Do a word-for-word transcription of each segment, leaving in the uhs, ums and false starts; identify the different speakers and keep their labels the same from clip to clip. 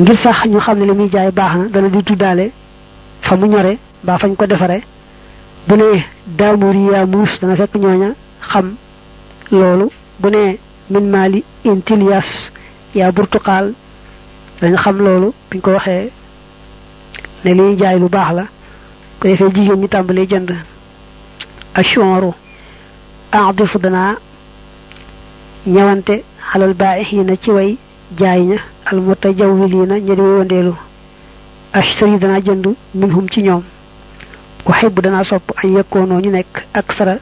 Speaker 1: ngir sax ñu xam ne li muy jaay baax na dana di tuddaale fa mu ñore ba fañ ko defare bu ne daamuri yaa muus dana fekk ñooña xam loolu bu ne min mali intilias yaa burtuqaal dañ xam loolu biñ ko waxee ne li jaay lu baax la ko defee jigéen ñi tàmbalee jënd ashuru a'difu dana ñawante xalal baa'ixiina ci way jaay ña al mutajawwiliina ñi di wondeelu ashtari dana jënd minhum ci ñoom uhibbu dana sopp an yakkoonoo ñu nekk ak sara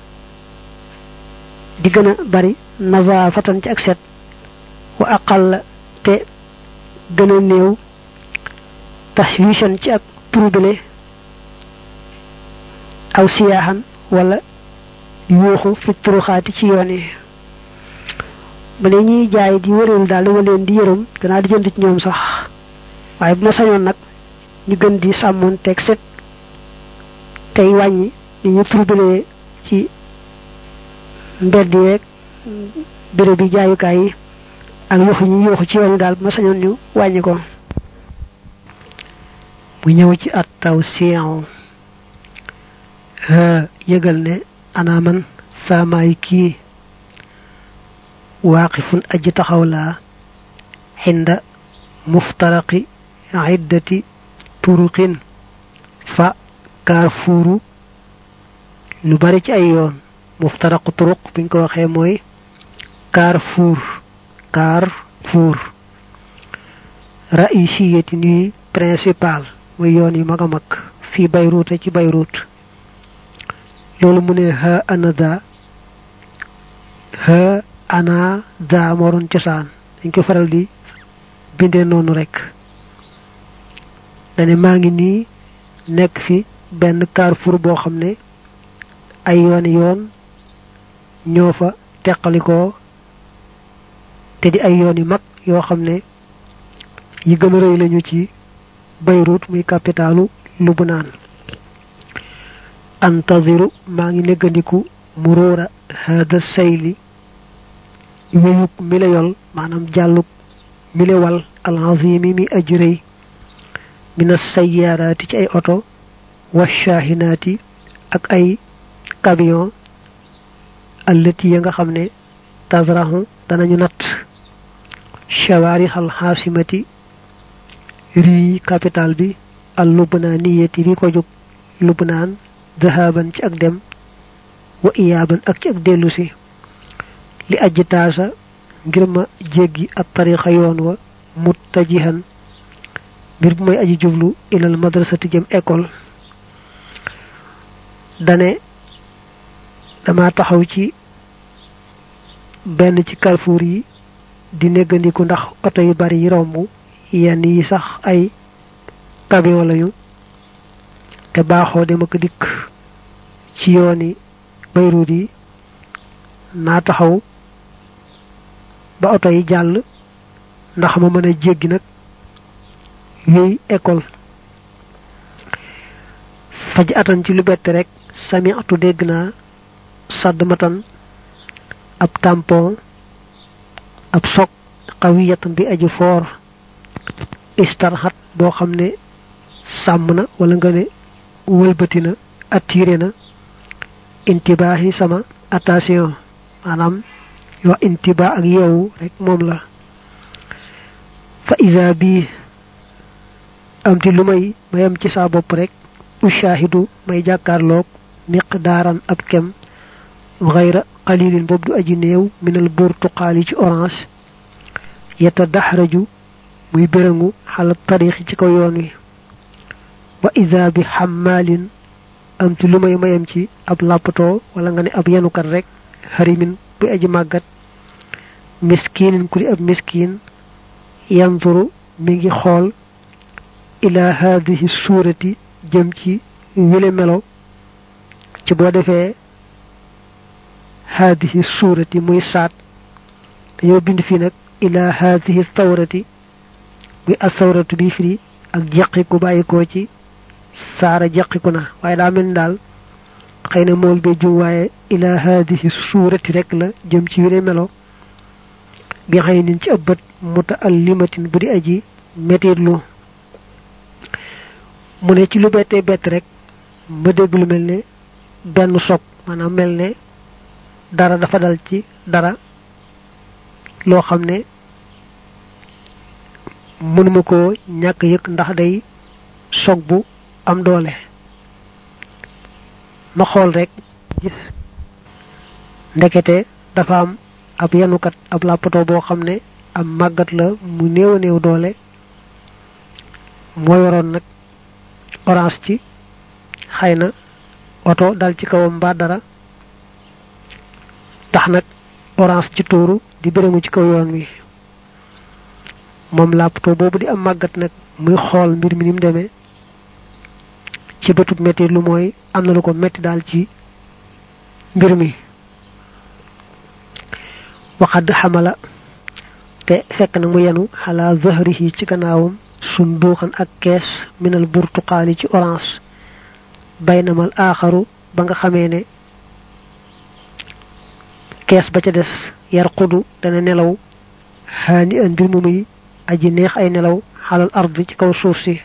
Speaker 1: di gën a bari nazaafatan ci ak set wa aqal te gën a néew tashwishan ci ak trouble aw siyaaxan wala yuuxu fi turuxaati ci yoon yi ba leen ñuy jaay di wëreelu daal dama leen di yërëm danaa di jënd ci ñoom sax waaye bu ma sañoon nag ñu gën di sàmmoon teg set tey wàññi ni ñu trouble ci mbedd yeeg béréb bi jaayukaay yi ak yuuxu ñu yuuxu ci yoon yi daal bu ma sañoon ñu wàññi ko bu ñëw ci at taw siyon yëgal ne ana man saamaay kii waaqifun aji taxaw laa xinda muftaraqi iddati turuqin fa carrefouru lu bari ci ay yoon muftaraqu turuq buñ ko waxee mooy carrefour carrefour raisiyati ni principal mooy yoon yu mag a mag fii Bayruut ci Bayruut loolu mu ne ha anada ha ana da moron cosaan dañ ko faral di bindee noonu rek dane maa ngi nii nekk fi benn carrefour boo xam ne ay yooni yoon ñoo fa teqalikoo te di ay yoon yu mag yoo xam ne yi gën a rëy lañu ci Bayruut muy capitalu Lubnaan antaziru maa ngi neggandiku muruura hada sayli wéyuk mi la yol maanaam jàlluk mi la wal alazimi mi ajrëy min as-sayyaaraati ci ay oto wa shaahinaati ak ay camion allati ya nga xam ne tazrahu danañu natt shawaarix alxaasimati rii capital bi al lubnaaniyati bi ko jóg Lubnaan dahaban ci ak dem wa iyaaban ak ci ak dellusi li ajji taasa ngir ma jéggi ab tarixa yoon wa muttajihan mbir bu may aji jublu ilal madrasati jëm école dane dama taxaw ci benn ci carrefour yi di neggandiku ndax oto yu bari yi romb yenn yi sax ay camion lañu te baaxoo dem ak dikk ci yooni Bayruut yi naa taxaw ba oto yi jàll ndax ma mën a jéggi nag yooyu école faj atan ci lu bett rek sami'tu dégg naa sadd matan ab tampon ab sok xawiyatan bi aji foor istarxat boo xam ne sàmm na wala nga ne wëlbati na attiré na intibaahi sama attention maanaam yoo intibaa ak yeewu rek moom la fa isa bii am ti lu may mayam ci saa bopp rek ushahidu may jàkkaarloog miqdaaran ab kem xayra qalilin boobu du aji néew minal burtuqaali ci orange yeta daxraju muy bérangu xala tarixi ci kaw yoon wi wa isa bi xamaalin am ti lu may mayam ci ab làppatoo wala nga ne ab yanukat rek harimin bu aji màggat miskinin ku di ab miskin yanzuru mi ngi xool ila hadihi suurati jëm ci wile melo ci boo defee hadihi suurati muy saat dañoo bind fii nag ila hadihi thawrati muy athawratu bi firi ak jeqiku bàyyikoo ci saara jeqiku na waaye daa mel ni daal xëy na mool bee jum waaye ila hadihi suurati rek la jëm ci wile melo bi xëy nin ci ëbbat mutaallimatin bu di aji metitlu mu ne ci lu bété bét rek ma dégg lu melni benn sok manam melne dara dafa dal ci dara lo xamne mënuma ko ñak yëk ndax day sok bu am doole ma xol rek gis ndekete dafa am ab yanukat ab lapato bo xamne am magat la mu neew neew doole mo yoron nak orange ci xeyna auto dal ci kawam ba dara tax nak orange ci touru di beremu ci kaw yoon wi mom lapato bobu di am magat nak muy xol mbir mi nim démé ci bëtub metti lu moy amna lu ko metti dal ci mbir mi وقد حمل te fekk na mu yenu ala zahrihi ci gannaawum sunduxan ak kees min al burtuqali ci orange baynama al akharu ba nga xamé ne kees ba ca dess yarqudu dana nelaw hani an bir mu muy aji neex ay nelaw halal ardi ci kaw suuf si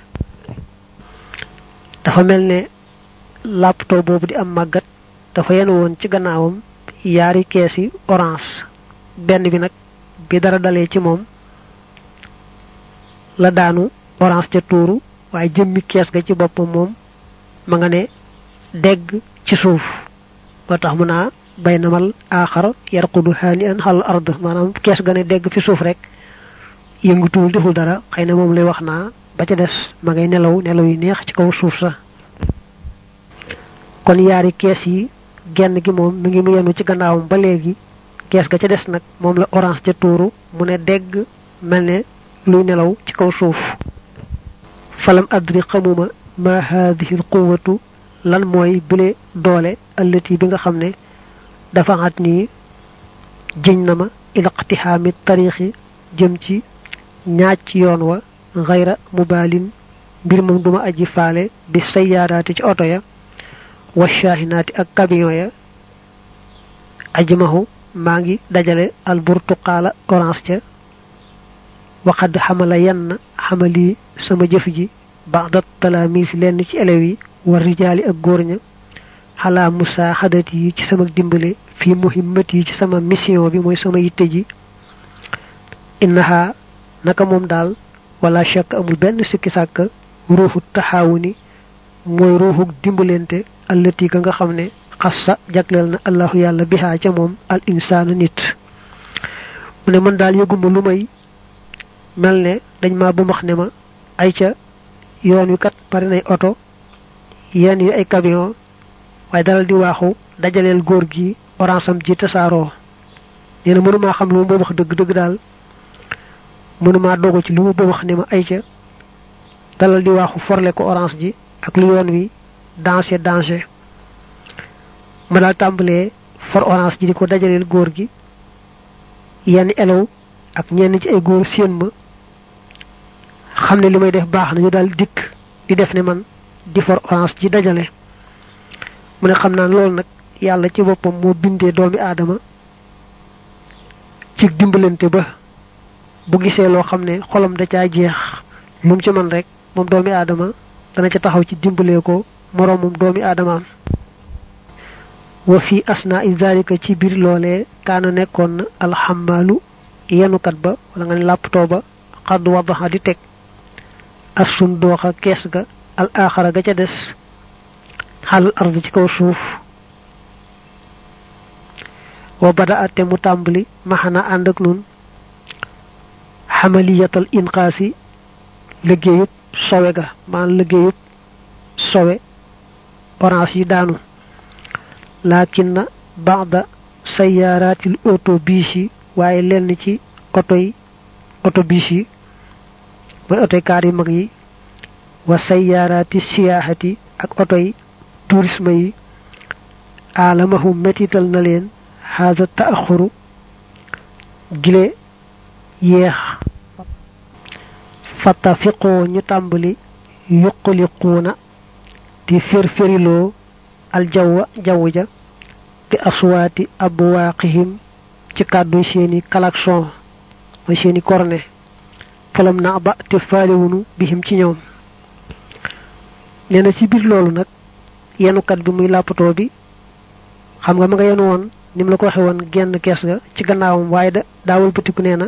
Speaker 1: dafa melne lapto bobu di am magat dafa yenu won ci gannaawum yaari keesi orange benn bi nak bi dara dalé ci mom la daanu orange ca touru waye jëmmi kees ga ci bopam mom ma nga ne dégg ci suuf ba tax mu na baynamal akhar yarqudu hani'an hal ard manam kees ga ne dégg fi suuf rek yëngutul deful dara xeyna mom lay wax na ba ca dess ma ngay nelaw nelaw yi neex ci kaw suuf sa kon yaari kees yi genn gi mom mi ngi mu yenu ci gannaawum ba legi kees ga ca dess nak mom la orange ca touru mu ne dégg melne luy nelaw ci kaw suuf falam adri xamuma ma hadhihi alquwwatu lan moy bile doole allati bi nga xamne dafa at ni jignama ila iqtihami tariqi jëm ci ñaaj yoon wa ghayra mubalin bir mom duma aji faale bi sayyarati ci auto ya wa shahinati ak camion ya ajmahu mangi dajale al burtuqala orange ca وقد حمل ين حملي سما جëf ji بعد التلاميذ لن ci elew yi war rijali ak gorña hala musahadati ci sama dimbale fi muhimmati ci sama mission bi moy sama yitte ji innaha naka mom dal wala shak amul ben sikki sak ruhu tahawuni moy ruhu dimbalente allati ka nga xamne khassa jaglel na allah yalla biha ca mom al insanu nit mune man dal yeguma lumay melne dañ ma bu wax ne ma ay ca yoon wi kat bari nay auto yeen yu ay camion way dal di waxu dajalel gor gi orange am ji tassaro neena mënuma xam lu mu wax deug deug dal mënuma dogo ci lu mu wax ne ma ay ca dal di waxu forlé ko orange ji ak lu yoon wi danger danger ma dal tambalé for orange ji diko dajalel gor gi yeen elaw ak ñenn ci ay goor seen ma xamne limay def baax na ñu dal dik di def ne man di for orange ci dajale mu ne xamna lool nak yalla ci bopam mo bindé doomi adama ci dimbalante ba bu gisé lo xamne xolam da ca jeex mum ci man rek mom doomi adama dana ci taxaw ci dimbalé ko moromum doomi adama wa fi asna'i zalika ci bir lolé kana nekkon al hamalu yanukat ba wala nga lapto ba qad wadaha di tek as-sunduqa kees ga al akhara ga ca dess hal ardu ci kaw suuf wa bada'at mu tambali mahana and ak nun hamaliyatul inqasi liggéeyub sowe ga man liggéeyub sowe orange yi daanu lakinna ba'da sayyaratil autobisi waye lenn ci auto yi autobus yi moy auto car yi mag yi wa sayyarati siyahati ak auto yi tourisme yi alamahum metital na len hadha ta'akhuru gile yeex fatafiqo ñu tambali yuqliquna di firfirilo al jawwa jawja bi aswati abwaqihim ci kaddu seeni klaxon moy seeni corne falam na ba te faalewunu bihim ci ñoom neena ci bir loolu nag yenukat bi muy lapato bi xam nga ma nga yenu woon nim la ko waxe woon genn kees ga ci gannaawam waaye da daawul batiku neena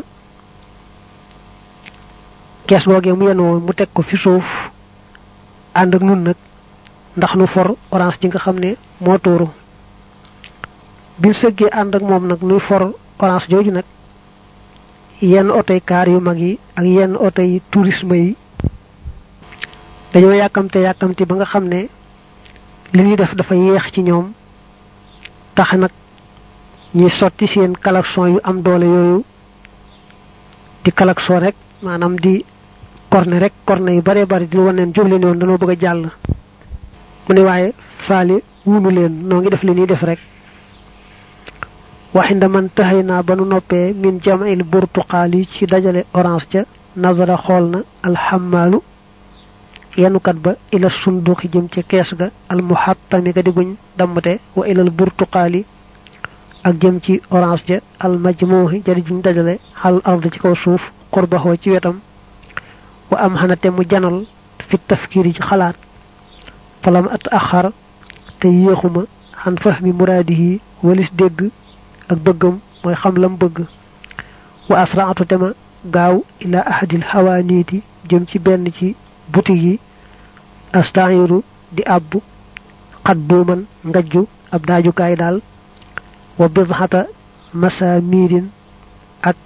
Speaker 1: kees googee mu yenu woon mu teg ko fi suuf ànd ak nun nag ndax nu for orange ji nga xam ne moo tuuru bi sëggee ànd ak moom nag nuy for orange jooju nag yenn otoy kaar yu mag yi ak yenn otoy tourisme yi dañoo yàkkamte yàkkamte ba nga xam ne li ñuy def dafa yeex ci ñoom tax nag ñuy sotti seen klaxon yu am doole yooyu di klaxon rek maanaam di corne rek corne yu bare bare di woneen jóg leen yoon dañoo bëgg a jàll mu ne waaye faale wunu leen noo ngi def li ñuy def rek waxinda man taxayna ba nu noppee min jam'il burtuqaali ci dajale orange ca nazara xool na alxamaalu yenukat ba ila sunduqi jëm ca kees ga almuhattami ga diguñ dammate wa ilal burtuqaali ak jëm ci orange ja almajmuhi jadi juñ dajale xal ard ci kaw suuf qurbahu ci wetam wa am xanate mu janal fi tafkiri ci xalaat falam at axar te yéexuma xan fahmi muraadihi walis dégg ak bëggam mooy xam lam bëgg wa asra'atu tema gaaw ila ahadil hawaniti jëm ci benn ci boutique yi asta'iru di abbu qadduman ngajju ab daajukaay daal wa bidhata masamirin ak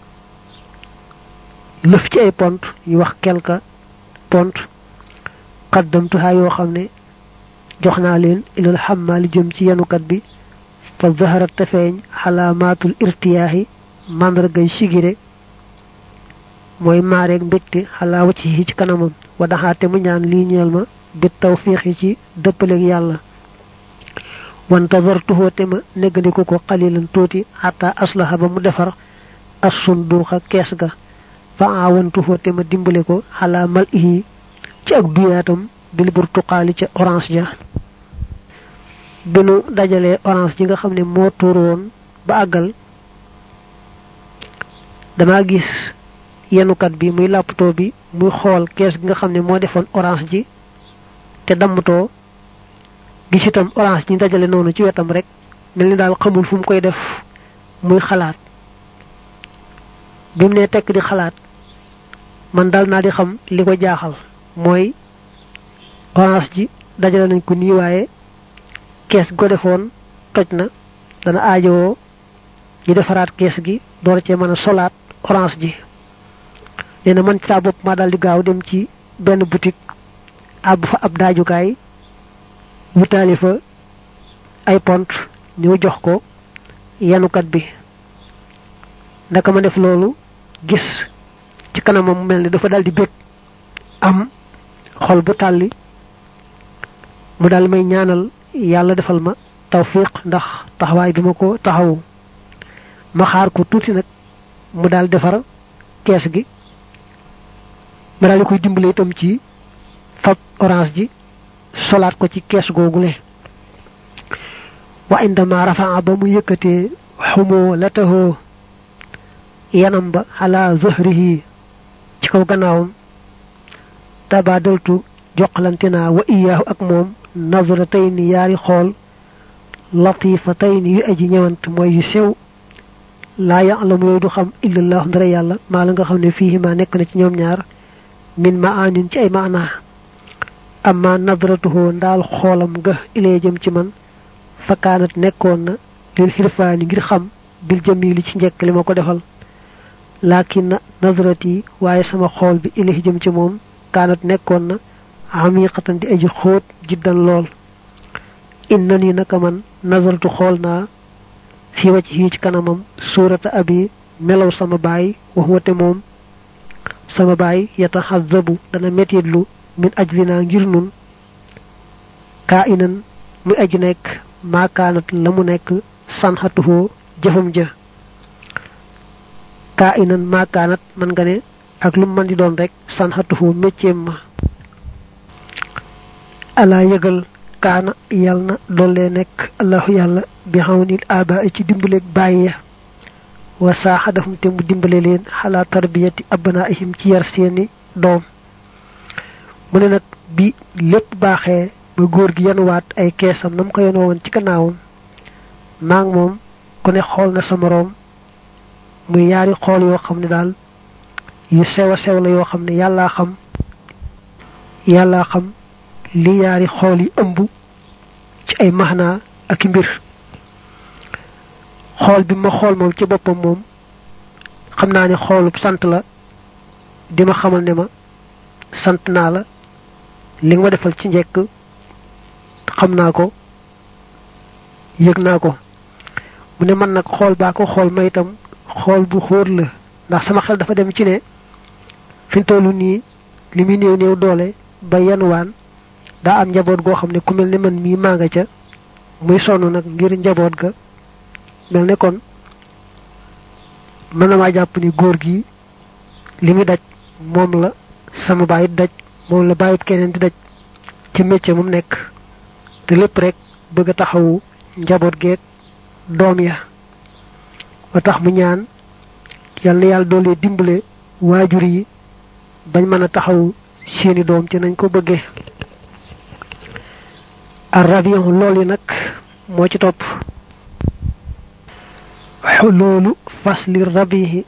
Speaker 1: lëf ci ay pont yu wax quelque pont qaddamtuha yoo xam ne jox naa leen ilal xammaali jëm ci yenukat bi fa zaharat tafeeñ xalaamaatul irtiyaahi mandargay sigire mooy maareeg mbégte xalaa wacc yi ci kanamam wa daxaate mu ñaan lii ñeel ma bi tawfiix yi ci dëppaleeg yàlla wantazartuhu te ma neggandiku ko qalilan tuuti xataa aslaha ba mu defar as sunduuxa kees ga fa aawantuhu te ma dimbale ko xalaa mal ihi ci ak duyaatam bil burtuqaali ca orange ja binu dajalee orange ji nga xam ne moo tuuru woon ba àggal dama gis yenukat bi muy làppatoo bi muy xool kees gi nga xam ne moo defoon orange ji te dammatoo gis itam orange ji dajale noonu ci wetam rek mel ni daal xamul fu mu koy def muy xalaat bi mu ne tekk di xalaat man dal naa di xam li ko jaaxal mooy orange ji dajale nañ ko nii waaye kees go defoon toj na dana aajowoo ñu defaraat kees gi door cee mën a solaat orange ji nee na man ci saa bopp maa daal di gaaw dem ci benn boutique àbb fa ab daajukaay wutaali fa ay pont ñëw jox ko yenukat bi ndaka ma def loolu gis ci kanamam mu mel ni dafa daal di bég am xol bu tàlli mu daal may ñaanal yàlla defal ma tawfiq ndax taxawaay bi ma ko taxawu ma xaar ko tuuti nag mu daal defar kees gi ma daal di koy dimbale itam ci fab orange ji solaat ko ci kees googule wa indama rafa'a ba mu yëkkatee xumoo la taxoo yanam ba ala zahrihi ci kaw gannaawam tabadaltu joxlante naa wa iyaahu ak moom nazratayni yaari xool latifatayni yu aji ñëwant mooy yu sew laa ya'lamu yooyu du xam illallah ndara yàlla maa la nga xam ne fii ma nekk na ci ñoom ñaar min ma'anin ci ay maanaa amma nadratuhu ndaal xoolam nga ilee jëm ci man fakaanat nekkoon na lil xirfaani ngir xam bil jamili ci njekk li ma ko defal lakin nadrati waaye sama xool bi ilee jëm ci moom kaanat nekkoon na amiqatan di aji xóot jiddan lool innani naka man nazartu xool naa fi wajhi ci kanamam surata abi melaw sama baay wax wate moom sama baay yataxazabu dana metitlu min ajlina ngir nun kaa inan muy aji nekk maakaanat la mu nekk sanxatuhoo jëfam ja kaa inan maakaanat man nga ne ak lu man di doon rek sanxatuhoo mécceem ma ala yëgal kaana yal na dolle nekk allahu yàlla bi xawnil aba ci dimbuleeg bàyyi wa saaxadahum te mu dimbale leen xalaa tarbiyati abnaihim ci yar seeni doom mu ne nag bi lépp baaxee ba góor gi yanuwaat ay keesam nam ko yanoo woon ci gannaawam maa ngi moom ku ne xool na sa moroom muy yaari xool yoo xam ne daal yu sew a sew la yoo xam ne yàllaa xam yàllaa xam li yaari xool yi ëmb ci ay maxnaa ak mbir xool bi ma xool moom ci boppam moom xam naa ne xoolub sant la di ma xamal ne ma sant naa la li nga ma defal ci njekk xam naa ko yëg naa ko mu ne man nag xool baa ko xool ma itam xool bu xóor la ndax sama xel dafa dem ci ne fi mu toll nii li muy néew néew doole ba yanuwaan daa am njaboot goo xam ne ku mel ne man mii maa nga ca muy sonn nag ngir njaboot ga mel ne kon mën na maa jàpp ni góor gi li muy daj moom la sama baay daj moom la bàyyut keneen di daj ci métier mu nekk te lépp rek bëgg a taxawu njaboot geeg doom ya ba tax mu ñaan yal na yàlla doole dimbale waajur yi bañ mën a taxawu seeni doom ci nañ ko bëggee arrabion lool yi nag moo ci topp xuluulu fasli rabihi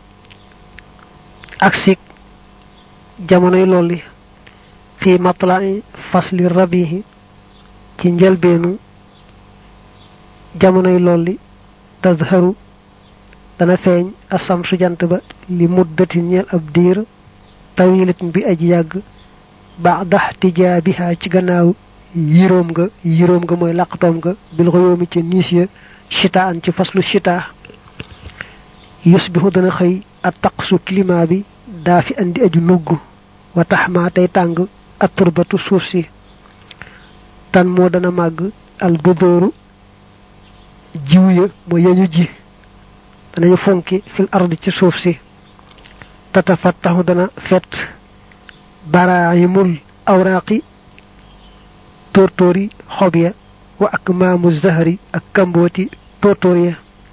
Speaker 1: ak sik jamonoy lool yi fii matla'i fasli rabihi ci njëlbeenu jamonoy lool li tazharu dana feeñ asamsu jant ba li muddatin ñeel ab diir tawilatin bi aji yàgg ba'da ihtijaabiha ci gannaaw yiroom nga yiroom nga mooy laqatoom nga bil xuyoomi ci niis ya chitaan ci faslu chita yusbihu dana xëy a taqsu climat bi daa fi andi aju nugg wa taxmaa tey tàng a turbatu suuf si tan moo dana màgg al budóoru jiw ya mooy yañu ji danañu fonki fil ardi ci suuf si tatafattahu dana fet baraayimul awraaqi tóortóori xob ya wa ak maamu zahari ak kambooti tóortóor ya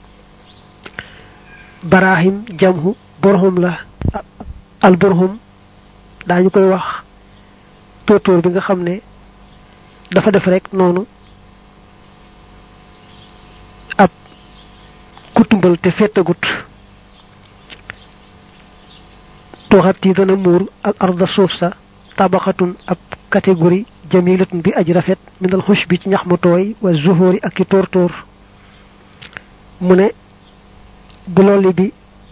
Speaker 1: baraahim jamhu borhum la al borhum daañu koy wax tóortóor bi nga xam ne dafa def rek noonu ab kutumbal te fettagut toxat yi dana muur al arda suuf sa tabaxatun ab catégorie jamilatun bi aj rafet minal xush bi ci ñax mu tooy wa zuhuri ak i tóor tóor mu ne bu loolu bi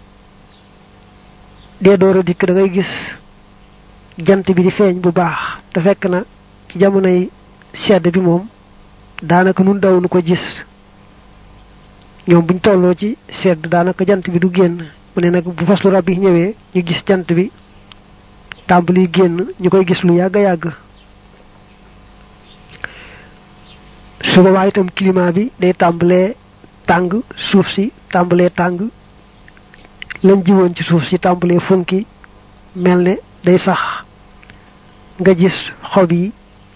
Speaker 1: dee door a dikk da ngay gis jant bi di feeñ bu baax te fekk na ci jamonoy sedd bi moom daanaka nun daw nu ko gis ñoom buñ tolloo ci sedd daanaka jant bi du génn mu ne nag bu faslu rab yi ñëwee ñu gis jant bi tàmbali génn ñu koy gis lu yàgg yàgg su boobaa itam climat bi day tàmbalee tàng suuf si tàmbalee tàng lañ jiwoon ci suuf si tàmbalee funki mel ne day sax nga gis xob yi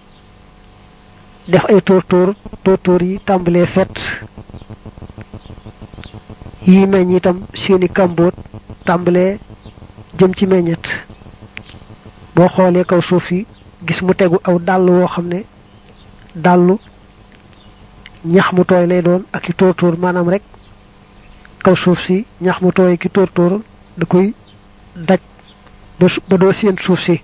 Speaker 1: def ay tóortóor tóortóor yi tàmbalee fet yi meññ itam seeni kamboot tàmbalee jëm ci meññet boo xoolee kaw suuf yi gis mu tegu aw dàll woo xam ne dàllu ñax mu tooy lay doon ak i tóortóor maanaam rek kaw suuf si ñax mu tooy ki tóortóor da koy daj ba doo seen suuf si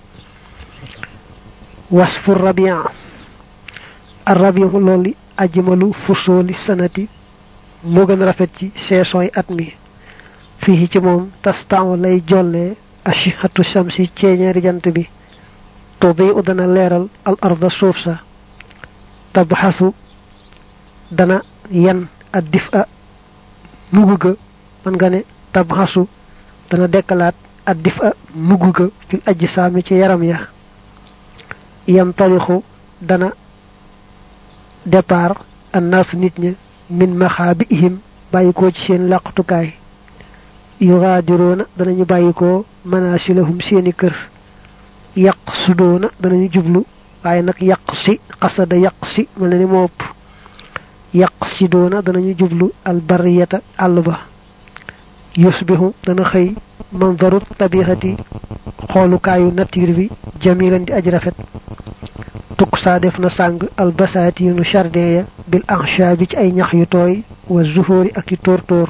Speaker 1: wasfu rabia ar rabiu loolu ajmalu fusooli sanati moo gën a rafet ci saison yi at mi fii ci moom tastan lay jollee ashihatu shamsi ceeñeeri jant bi tudi u dana leeral al arda suuf sa tabxasu dana yen ad dif a nugg ga man nga ne tabxasu dana dekkalaat ad dif a nugg ga fil ajji saami ci yaram ya yam tarixu dana départ annaasu nit ña min maxaabihim bàyyikoo ci seen làqtukaay yugaadiroona danañu bàyyikoo manaasilahum seeni kër yàq sudoona danañu jublu waaye nag yàq si xasada yàq si mel na ni moo ëpp yàq si doona danañu jublu albariyata àll ba yusbihu dana xey manzaru tabihati xolu kayu nature bi jamilan di aji rafet tuksa def na sang al basati nu chardeya bil akhshabi ci ay ñax yu toy wa zuhuri ak tortor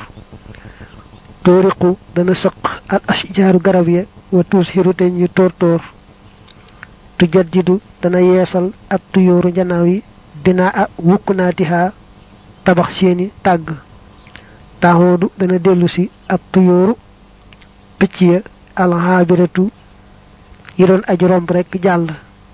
Speaker 1: toriqu dana saq al ashjaru garab ya wa tushiru te ñu tortor tujaddidu dana yeesal ak tuyuru janaawi binaa wukkunatiha tabax seeni tag taxodu dana delusi ak tuyuru picc ya al habiratu yi doon aji romb rek jàll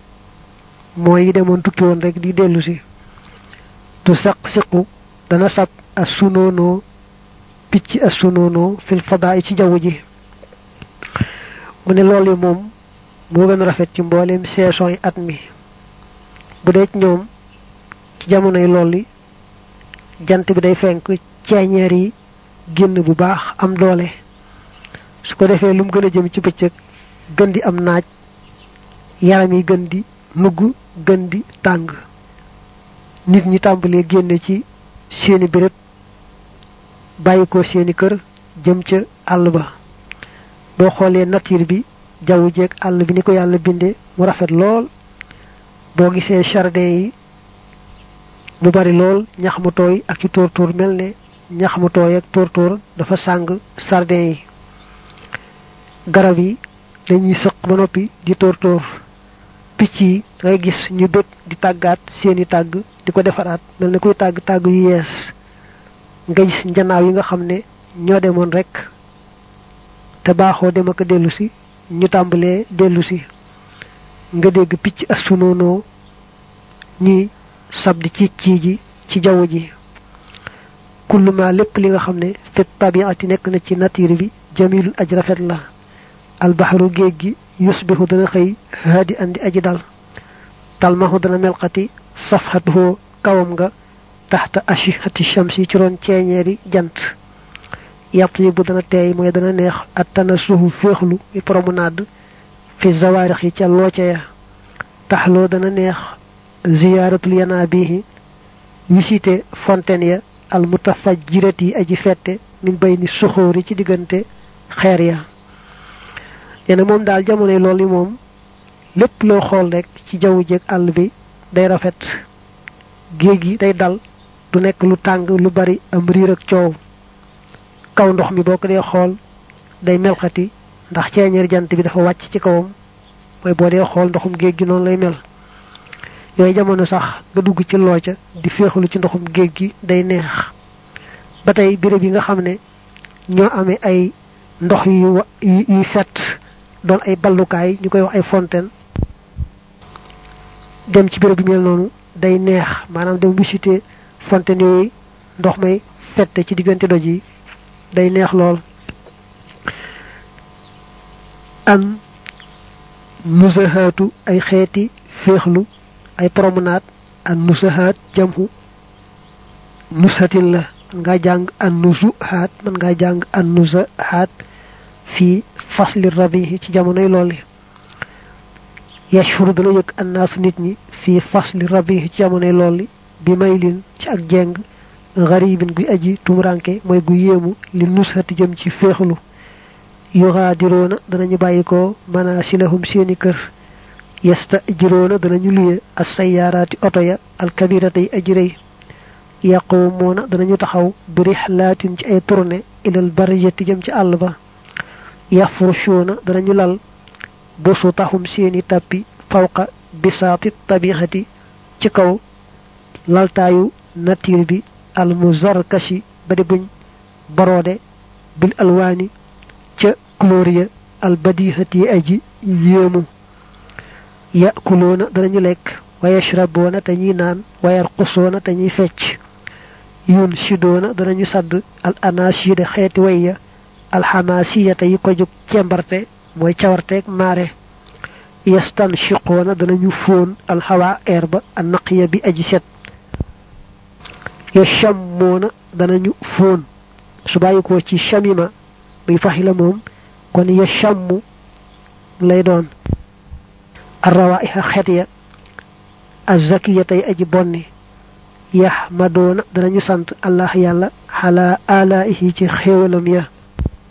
Speaker 1: mooy yi demoon tukki woon rek di delusi tu saq siqu dana sab as-sunono picc as-sunono fil fada'i ci jaww ji mu ne loolu moom moo gën rafet ci mbooleem saison yi at mi bu dee ci ñoom ci jamonoy loolu jant bi day fenk ceeñeer yi génn bu baax am doole su ko defee lu mu gën a jëm ci bëccëg gën di am naaj yaram yi gën di nugg gën di tàng nit ñi tàmbalee génne ci seeni béréb bàyyi ko seeni kër jëm ca àll ba boo xoolee nature bi jaww jeeg àll bi ni ko yàlla bindee mu rafet lool boo gisee jardin yi mu bari lool ñax mu tooy ak ci tóortóor mel ne ñax mu tooy ak tóortóor dafa sàng jardin yi garab yi dañuy sëq ba noppi di tóortóor picc yi ngay gis ñu bëgg di tàggaat seeni tàgg di ko defaraat mel ne kuy tàgg tàgg yu yees nga gis njanaaw yi nga xam ne ñoo demoon rek te baaxoo dem ak dellu si ñu tàmbalee dellu si nga dégg picc asunoonoo ñi sabdi ci ci ji ci jaww ji kullu ma lépp li nga xam ne fi tabiati nekk na ci nature bi jamilun aj rafet la albahru géej gi yusbihu dana xëy haadi andi aji dal talmahu dana melqati safhatuhu kawam nga taxta ashihati shamsi ci ron ceeñeeri jant yatlibu dana teey mooy dana neex at tanasuhu féexlu mi promenade fi zawarix yi ca looca ya taxloo dana neex ziyaratul yanabihi visité fontaine ya al mutafajjirati aji fette min bayni suxóori ci diggante xeer ya yene moom daal jamono loolu moom lépp loo xool rek ci jaww jeeg àll bi day rafet géej gi day dal du nekk lu tàng lu bari am riir ak coow kaw ndox mi boo ko dee xool day melxati ndax ceeñeer jant bi dafa wàcc ci kawam mooy boo dee xool ndoxum géej gi noonu lay mel yooyu jamono sax nga dugg ci looca di féexlu ci ndoxum géej gi day neex ba tey béréb yi nga xam ne ñoo amee ay ndox yu yu fet doon ay ballukaay ñu koy wax ay fontaine dem ci béréb bi mel noonu day neex maanaam dem visiter fontaine yooyu ndox may fette ci diggante doj yi day neex lool an nuzahatu ay xeeti féexlu ay promenade an nusahat jamhu nusatin la man nga jàng an nuzuhat man nga jàng an nuzahat fi fasli rabihi ci jamonoy lool yashuru dana yëg annaas nit ñi fi fasli rabihi ci jamonoy lool bi maylin ci ak jeng gharibin guy aji tumuranke mooy gu yéemu li nushati jëm ci féexlu yughaadiruna danañu bàyyiko manasilahum seeni kër yastajiruna danañu luye as-sayyarati auto ya al-kabirati ajrey yaqumuna danañu taxaw bi rihlatin ci ay tournée ila al-bariyati jëm ci àll ba yafrushuna danañu lal busutahum seeni tapi fawqa bisati tabihati ci kaw laltaayu nature bi al-muzarkashi bade buñ borode bil alwani ca couleur al-badihati aji yéemu yaakuluna danañu lekk wa yashrabuna tañuy naan wa yarqusuna tañuy fecc yun shiduna danañu sadd al anashida xeeti wayya al hamasiyata yi ko jóg cembarte mooy cawarteeg maare yastanshiquna danañu foon al hawa air ba an naqiya bi aji set yashammuna danañu foon su bayiko ci shamima bi fahila mom kon yashammu lay doon الروائح خدية الزكية أجي بني يحمدون دنيو سنت الله يالا على آلائه جي خيولم يا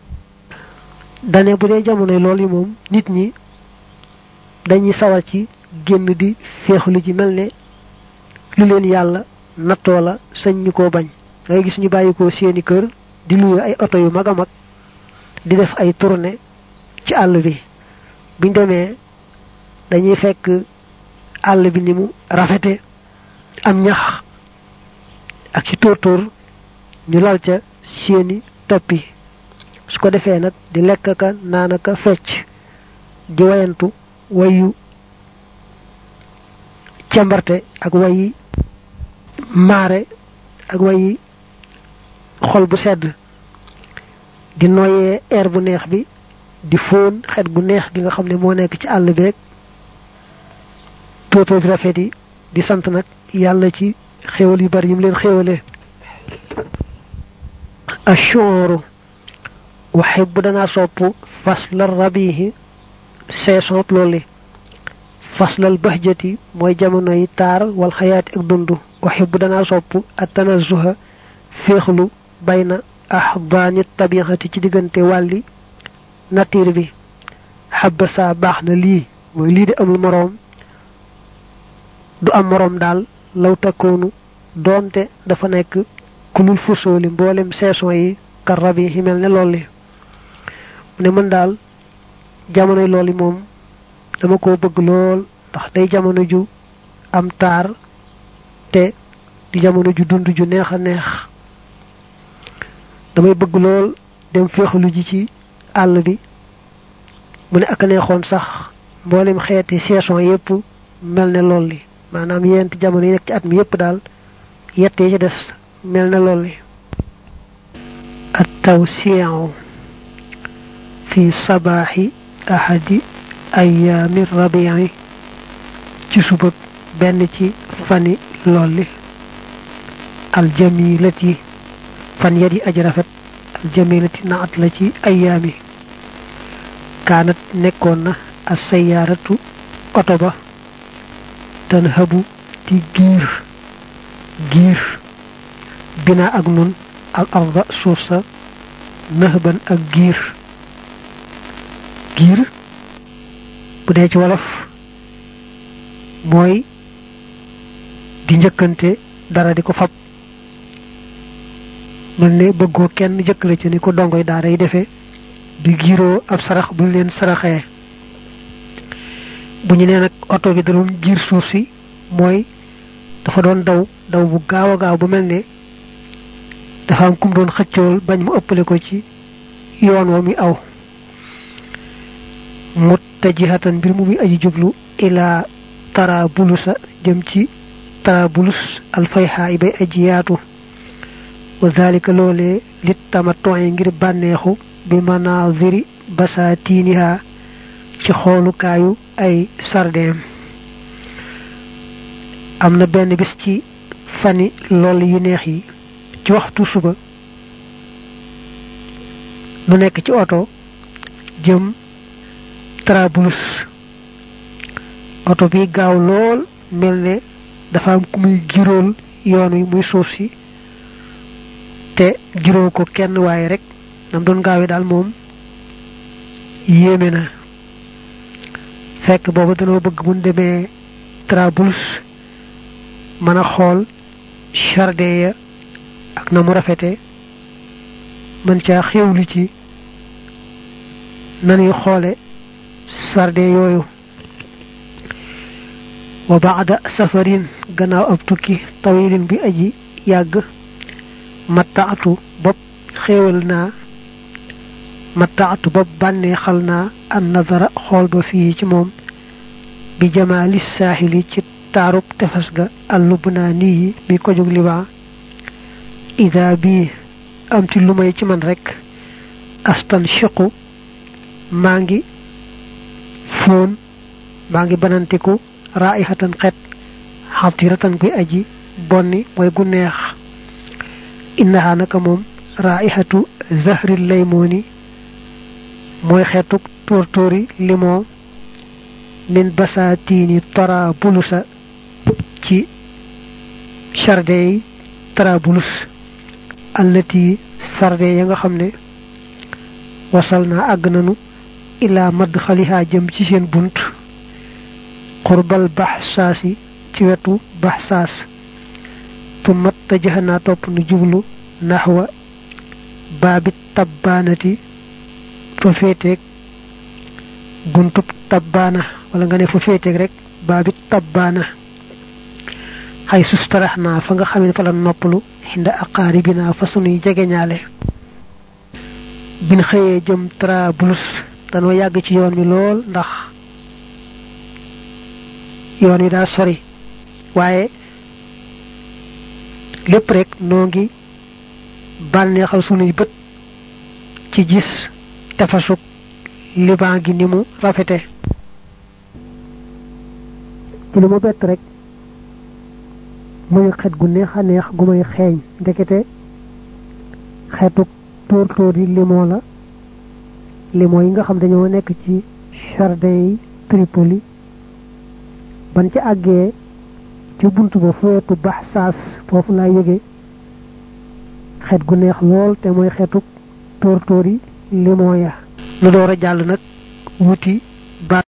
Speaker 1: dane bu dee jamono loolu yi moom nit ñi dañuy sawar ci génn di féexlu ji mel ne lu leen yàlla nattoo la sañ ñu koo bañ ngay gis ñu bàyyi ko seeni kër di luye ay oto yu mag a mag di def ay tournée ci àll bi buñ demee dañuy fekk àll bi ni mu rafete am ñax ak ci tóortóor ñu lal ca seeni toppi su ko defee nag di lekk ka naan ka fecc di wayantu wayu cembarte ak wayi maare ak wayi xol bu sedd di noyee air bu neex bi di fóon xet gu neex gi nga xam ne moo nekk ci àll bi rek tóotóor rafet yi di sant nag yàlla ci xéwal yu bari yim leen xéwale ashuru uhibbu dana sopp faslal rabihi saison loolu faslal bahjati mooy jamono yi taar wal xayaati ak dundu uhibbu dana sopp at-tanazzuha féexlu bayna ahdaani tabiixati ci diggante wàlli nature bi xabasa baax na lii mooy lii di amul moroom du am moroom daal law takkoonu doonte dafa nekk kulul fusooli mboolem saison yi karab yi mel ne loolu mu ne mën daal jamonoy loolu moom dama koo bëgg lool ndax day jamono ju am taar te di jamono ju dund ju neex a neex damay bëgg lool dem féexlu ji ci àll bi mu ne ak a neexoon sax mboolem xeeti saison yépp mel ne lool li maanaam yent jamono yi nekk ci at mi yépp daal yett yi ci des mel ne lool li at tawsi'u fi sabaaxi ahadi ayaami rabi'i ci subag benn ci fani lool li aljamilati fan ya di aji rafet aljamilati naat la ci ayaami kaanat nekkoon na as sayaaratu oto ba tanhabu di giir giir bina ak nun al arda suuf sa nahban ak giir giir bu dee ci wolof mooy di njëkkante dara di ko fab mel ne bëggoo kenn jëkkale ci ni ko dongoy daara yi defee di giiroo ab sarax bu leen saraxee bu ñu nee nag oto bi da doon giir suuf si mooy dafa doon daw daw bu gaaw a gaaw bu mel ne dafa am kum doon xëccool bañ mu ëppale ko ci yoon wa muy aw muttajihatan mbir mu muy aji jublu ila tarabulusa jëm ci tarabulus alfayha bay aji yaatu wa zalika loolee lit tamattoy ngir bànneexu bi manaziri basatiniha ci xoolukaayu ay sardeem am na benn bis ci fani lool yu neex yi ci waxtu suba nu nekk ci oto jëm Tarabulus oto bi gaaw lool mel ne dafa am ku muy girool yoon wi muy suuf si te giroo ko kenn waaye rek nam doon gaawee daal moom yéeme na fekk boobu danoo bëgg mun demee Tarabulus mën a xool jardin ya ak na mu rafete mën caa xewlu ci nanuy xoole jardin yooyu wa ba'da safarin gannaaw ab tukki tawilin bi aji yàgg mattaatu bopp xéewal naa mattaatu bopp bànnee xal naa an nazara xool ba fii ci moom bi jamaali saaxili ci taarub tefes ga allubnaani yi bi ko jóg libaa ida bii am ci lu may ci man rek astan shiqu maa ngi fóon maa ngi banantiku raihatan xet xatiratan guy aji bonni mooy gu neex innaha naka moom raihatu zahril laymooni mooy xeetuk tóortóori limon min basatini Tarabulusa ci jardin Tarabulus allati sarde ya nga xam ne wasalna ag nanu ila madkhaliha jëm ci seen bunt qurbal bahsasi ci wetu bahsas tumat tajahna top nu jublu nahwa babit tabbanati fa féeteeg buntub tabbaana wala nga ne fa féeteeg rek babit tabbaana hay sustaraxna fa nga xamne fa la noppalu hinda aqaribina fa sunuy jegeñaale bin xëyee jëm Trablus danoo yàgg ci yoon wi lool ndax yoon wi daa sori waaye lépp rek noo ngi bànneexal sunuy bët ci gis tefasuk Liban gi ni mu rafete ci lu mu bett rek muy xet gu neex a neex gu may xeeñ ndekete xetuk tóor tóor yi limon la limon yi nga xam dañoo nekk ci jardin yi Tripoli ban ci àggee ci buntu ba footu Bahsas foofu laa yëge xet gu neex lool te mooy xetuk tóor tóor yi limon ya lu door a jàll nag wuti ba